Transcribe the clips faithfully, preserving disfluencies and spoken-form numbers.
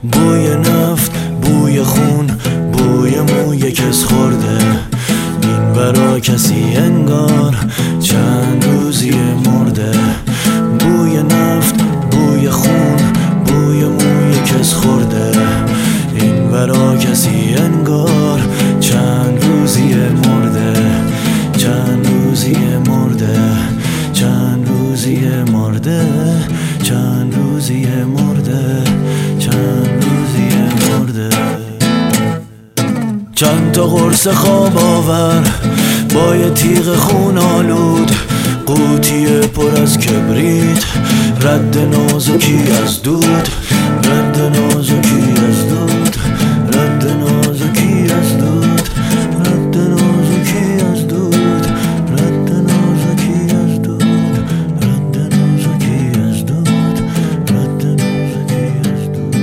بوی نفت، بوی خون، بوی موی کس خورده. این ورا کسی انگار چند روزی مرده. بوی نفت، بوی خون، بوی موی کس خورده. این ورا کسی انگار چند روزی مرده. چند روزی مرده. چند روزی مرده. چند روزی مرده. چند روزی مرده. چند تا قرص خواب آور با یه تیغ خون آلود، قوطی پر از کبریت، رد نازکی از دود، رد نازکی از دود، رد نازکی از دود، رد نازکی از دود، رد نازکی از دود، رد نازکی از دود، رد نازکی از دود.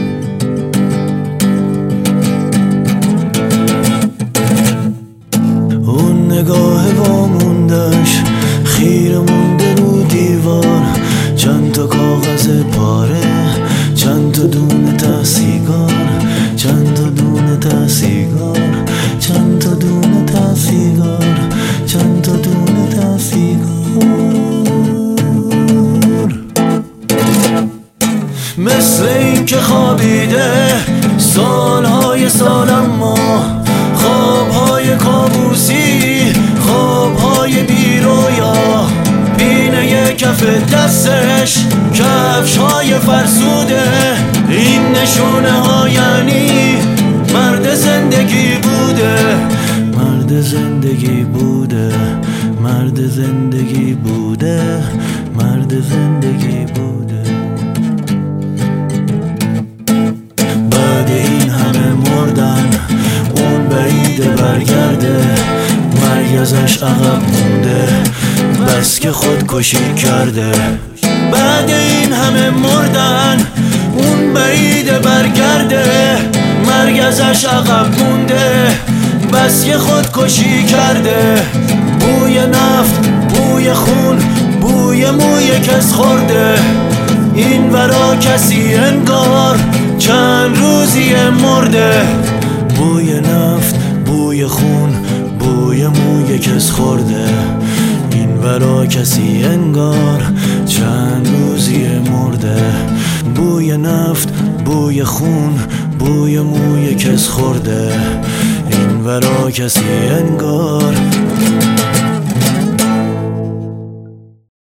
اون نگاه واموندش خیره مونده رو دیوار، چند تا کاغذ پاره، چند تا دونه ته سیگار، چند تا دونه ته سیگار، چند تا دونه ته سیگار، چند تا دونه ته سیگار. مثل این که خوابیده سالهای سال، اما خوابهای کابوسی، خوابهای بیرویا. پینه کف دستش کفشهای فرسوده. این نشونه ها یعنی مرد زندگی بوده. مرد زندگی بوده. مرد زندگی بوده. مرد زندگی بوده. بعد این همه مردن اون بعیده برگرده. مرگ ازش عقب مونده، بس که خودکشی کرده. بعد این همه مردن اون بعیده برگرده. مرگ ازش عقب مونده، بس که خودکشی کرده. بوی نفت، بوی خون، بوی موی کس خورده. این ورا کسی انگار چند روزی مرده. بوی نفت، بوی خون، بوی موی کس خورده. این ورا کسی انگار چند روزی مرده. بوی نفت، بوی خون، بوی موی کس خورده. این ورا کسی انگار